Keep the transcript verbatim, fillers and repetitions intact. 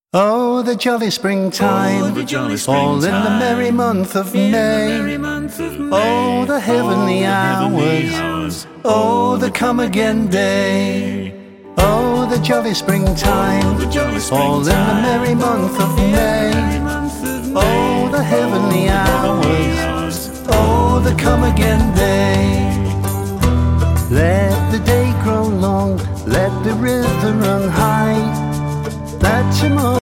Oh, the jolly springtime, Oh, the jolly springtime, all in the merry month of in the May. merry month of May. Oh, the heavenly Oh, the heavenly hours, hours, oh, the come again day. Oh, the jolly springtime, Oh, the jolly all in the springtime, merry month of in the May. merry month of May. Oh, the heavenly hours, hours, oh, the come again day. Let the day grow long, let the river run high, that tomorrow